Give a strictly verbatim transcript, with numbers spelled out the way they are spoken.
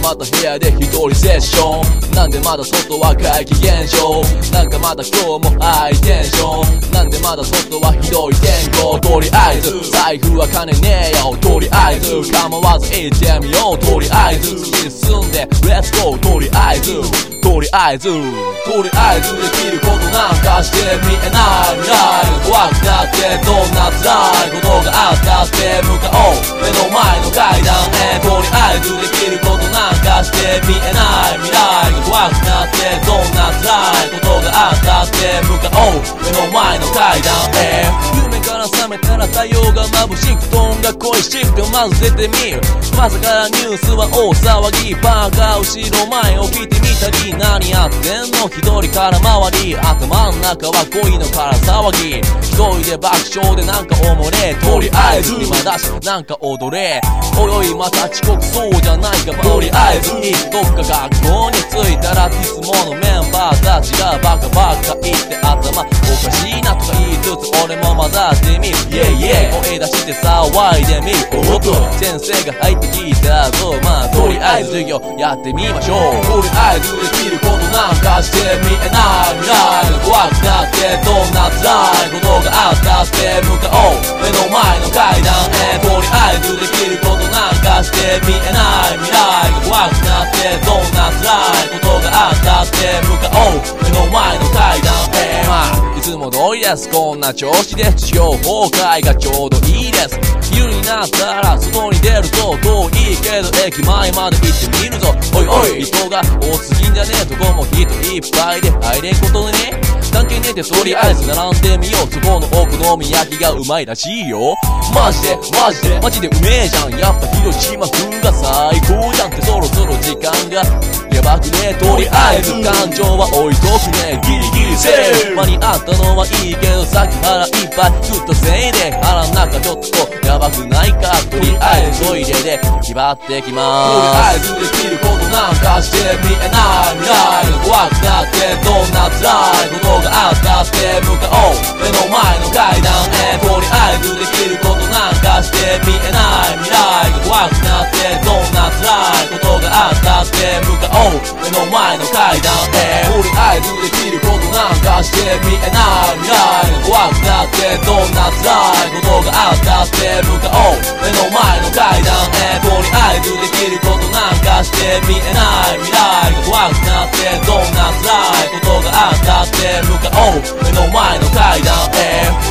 また部屋で一人セッション。なんでまだ外は怪奇現象。なんかまだ今日もハイテンション。なんでまだ外はひどい天候。とりあえず財布は金ねえよ。とりあえず構わず行ってみよう。とりあえず突き進んでレッツゴー。とりあえずとりあえずとりあえずできることなんかして見えない未来が怖くなってどんな辛いことがあったって向かおう目の前の階段へ。とりあえずできることなんかして見えない未来が怖くなってどんな辛いことがあったって向かおう目の前の階段へ。夢から覚めたら太陽が眩しく布団が恋しくてまず出てみる。まさかニュースは大騒ぎ。バーが後ろ前を聞いてみたり何やってんの一人から回り頭ん中は恋のから騒ぎ。一人で爆笑でなんかおもれ。とりあえず今だしなんか踊れ。おいおいまた遅刻そうじゃないか。とりあえずいつどっか学校に着いたらいつものメンバーたちがバカバカ言って頭おかしいなとか言いつつ俺も混ざってみる。イェイイェイ声出して騒いでみる。おっと先生が入ってきたぞ。まあとりあえず授業やってみましょう。とりあえずできることなんかして見えない未来が怖くなってどんな辛いことがあったって向かおう目の前の階段へ。とりあえずできることなんかして見えない未来が怖くなってどんな辛いことがあったって向かおう目の前の階段へ。まあいつも通りです。こんな調子で授業崩壊がちょうどいいです。昼になったら外に出ると遠いけど駅前まで行ってみるぞ。おいおい人が多すぎんじゃねえとこも人いっぱいで入れんことでね関係ねえでとりあえず並んでみよう。そこのお好み焼きがうまいらしいよ。マジでマジでマジでうめえじゃん。やっぱ広島風が最高じゃんってそろそろ時間がやばくね。とりあえず感情は置いとくね。ギリギリセーフ間に合ったのはいいけどさっき腹いっぱいずっとせいで腹の中ちょっとやばくないか。とりあえずトイレで気張ってきまーす。とりあえずできることなんかして見えない未来が怖くなってどんな辛いことがあったって向かおう目の前の階段へ。とりあえずできることなんかして見えない未来が怖くなってどんな辛いことがあったって向かおう目の前の階段へ。とりあえずできることなんかして見えない未来が怖くなってどんな辛いことがあったって向かおう目の前の階段へ。とりあえずできることなんかして見えない未来が怖くなってどんな辛いことがあったって向かおう目の前の階段へ。